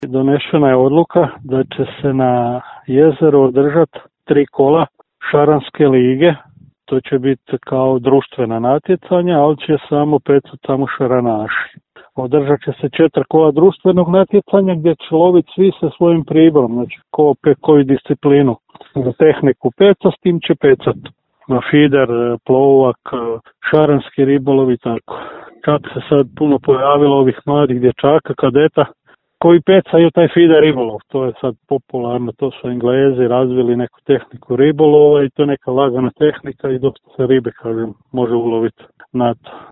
Donešena je odluka da će se na jezeru održati 3 kola Šaranske lige. To će biti kao društvena natjecanja, ali će samo pecati tamo šaranaši. Održat će se 4 kola društvenog natjecanja gdje će loviti svi sa svojim priborom, znači koju disciplinu. Za tehniku peca, s tim će pecat. Na fider, plovak, šaranski ribolov i tako. Čak se sad puno pojavilo ovih mladih dječaka, kadeta, koji pecaju taj fider ribolov. To je sad popularno, to su Englezi razvili neku tehniku ribolova i to je neka lagana tehnika i dosta se ribe, kažem, može uloviti na to.